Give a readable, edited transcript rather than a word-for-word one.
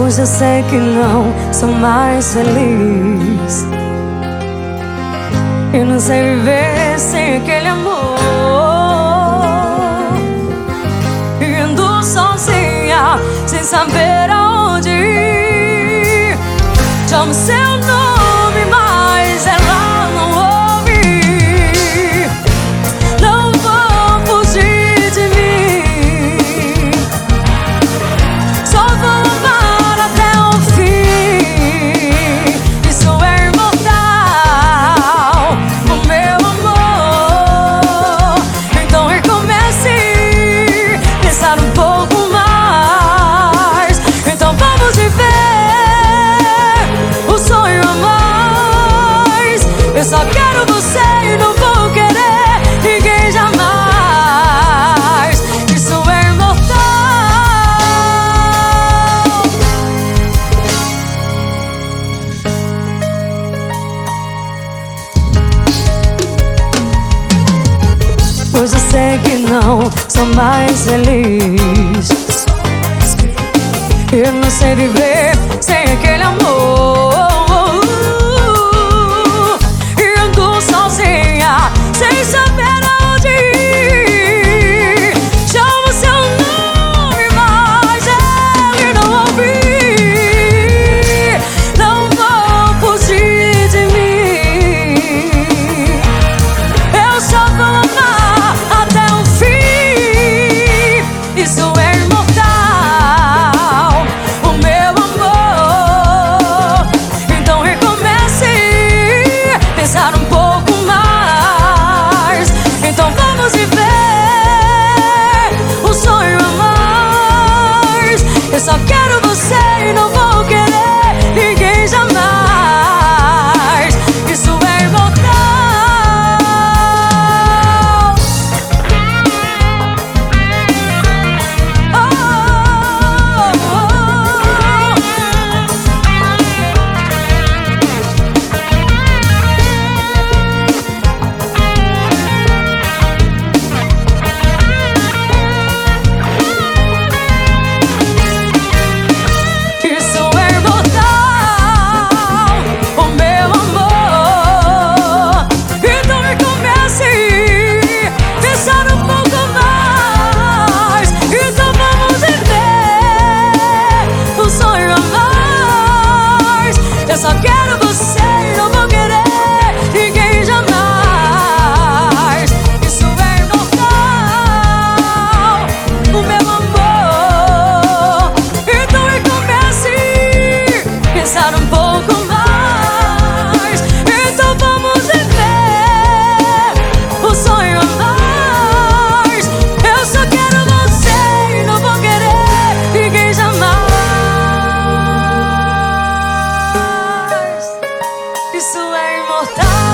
Hoje eu sei que não sou mais feliz e não sei viver sem aquele amor. E ando sozinha, sem saber aonde ir. Chamo seu nome, mas ela não ouve. Não vou fugir de mim, só vou amar até o fim. Isso é imortal, o meu amor. Então recomece, pensar um pouco mais. Então vamos viver o sonho a mais. Eu só quero você e não vou querer ninguém jamais. Isso é imortal. Pois eu sei que não sou mais feliz, eu não sei viver sem aquele amor. E ando sozinha, sem saber aonde ir. Chamo seu nome, mas ele não ouve. Não vou fugir de mim, eu só vou amar até o fim. Isso é imortal, o meu amor. Então recomece, pensar um pouco mais. Então vamos viver um sonho a mais. Eu só quero você e não vou querer ninguém jamais. Isso é imortal. Oh, oh, isso é imortal, o meu amor. Então recomece, pensar um pouco mais. Então vamos viver um sonho a mais. Eu só quero você e não vou querer ninguém jamais. Isso é imortal, o meu amor. Então recomece, pensar um pouco mais. Então vamos viver o sonho a mais. Eu só quero você e não vou querer ninguém jamais. Isso é imortal.